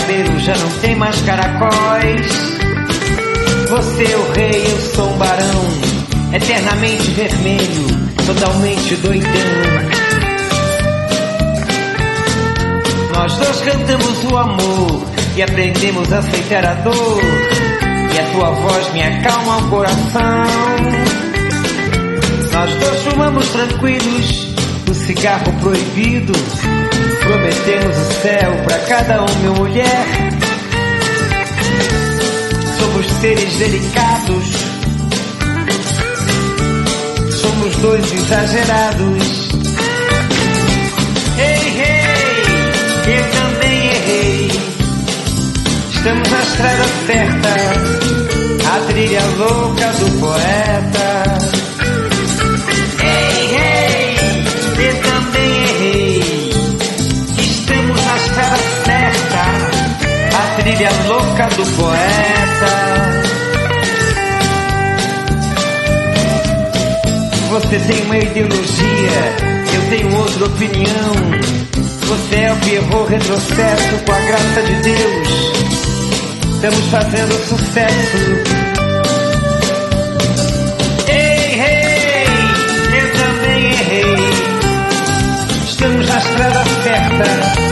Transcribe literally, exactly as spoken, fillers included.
cabelo já não tem mais caracóis. Você é o rei, eu sou um barão, eternamente vermelho, totalmente doidão. Nós dois cantamos o amor e aprendemos a aceitar a dor, e a tua voz me acalma o coração. Nós dois fumamos tranquilos o cigarro proibido, prometemos o céu pra cada homem ou mulher. Somos seres delicados, somos dois exagerados. Ei, ei, eu também errei. Estamos na estrada certa, a trilha louca do poeta. Ei, ei, eu também errei. Estamos na estrada certa, a trilha louca do poeta. Você tem uma ideologia, eu tenho outra opinião. Você é o Pierrot retrocesso, com a graça de Deus estamos fazendo sucesso. Ei, ei, eu também errei. Estamos na estrada certa,